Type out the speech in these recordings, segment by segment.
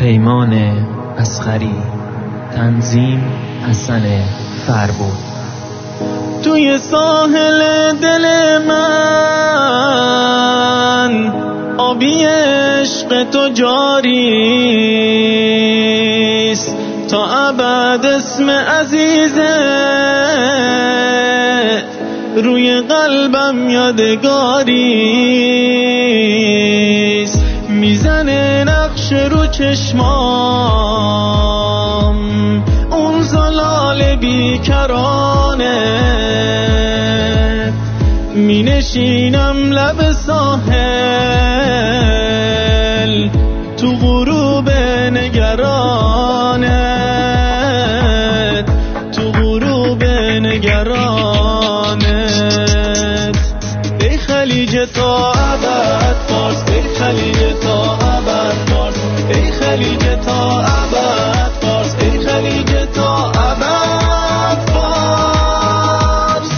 پیمان اصغری، تنظیم حسن فربود. توی ساحل دل من آبی عشق تو جاریست، تا ابد اسم عزیزت روی قلبم یادگاریست. میزنه نقش رو چشمام اون زلال بیکرانه، می نشینم لب ساحل تو غروب نگرانت، تو غروب نگرانت. ای خلیج تا ابد فارس، ای خلیج تا ابد فارس، ای خلیج تا ابد فارس، ای خلیج تا ابد فارس.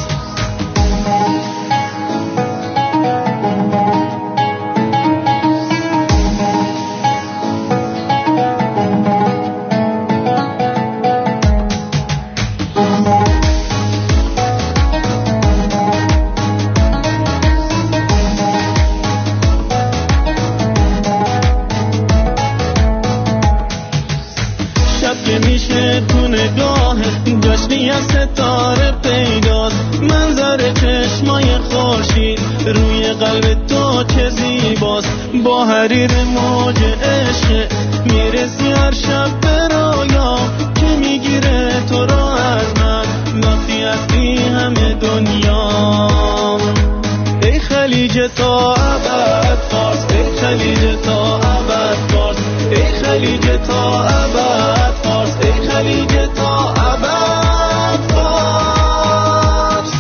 که میشه تو نگاهت جشنی از ستاره پیداست، منظر چشمای خورشید روی قلب تو چه زیباست. با حریر موج عشق میرسی هر شب به رویا که میگیره تو رو از من وقتی هستی همه دنیا. ای خلیج تا ابد فارس، ای خلیج تا ابد فارس، ای خلیج تا ابد فارس، ای خلیج تا ابد فارس.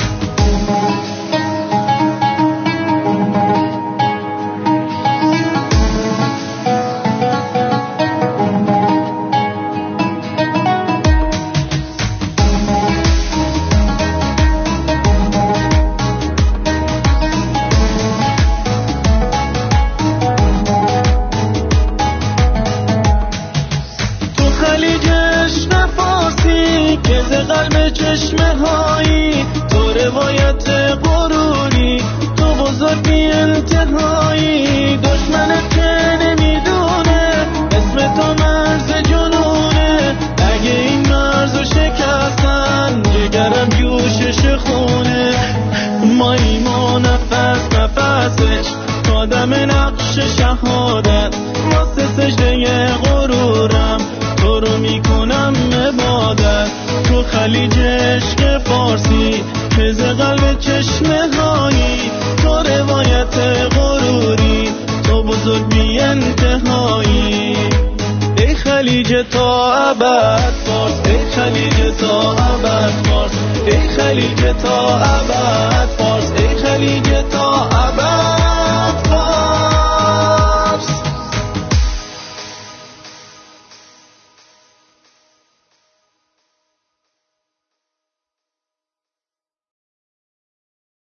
که ز قلب چشمه هایی تو روایت غروری، تو بزرگ بی انتهایی. دشمنت که نمیدونه اسم تو مرز جنونه، اگه این مرزو شکستن جگرم جوشش خونه. ما ایمان نفس نفسش آدم نقش شهادت، واسه سجده غرورم تو رو میکنم عبادت. تو خلیج عشق فارسی که ز قلب چشمه هایی تو روایت غروری، تو بزرگ بی انتهایی. ای خلیج تا ابد فارس، ای خلیج تا ابد فارس، ای خلیج تا ابد فارس، ای خلیج تا ابد